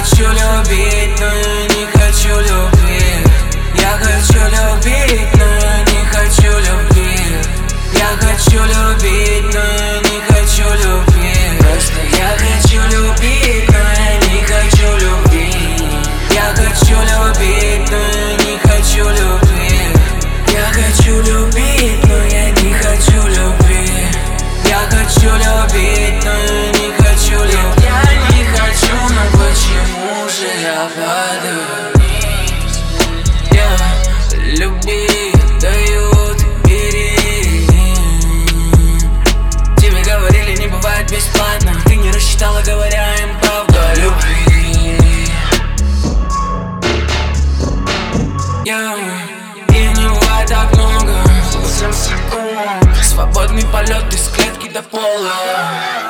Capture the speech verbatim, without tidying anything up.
хочу любить, но я не хочу любви. Я хочу любить, но я не хочу любви. Я хочу любить, но я не хочу любви. Просто я хочу любить, но я не хочу любви. Я хочу любить, но я не хочу любви. Я хочу любить, но я не хочу любви. Я хочу любить, но я не хочу любви. Я не хочу, но почему же я падаю вниз? Я любить дают, бери. Тебе говорили, не бывает бесплатно. Ты не рассчитала, говоря им правду о любви. Я И не бывает так много. Свободный полет из клетки до пола.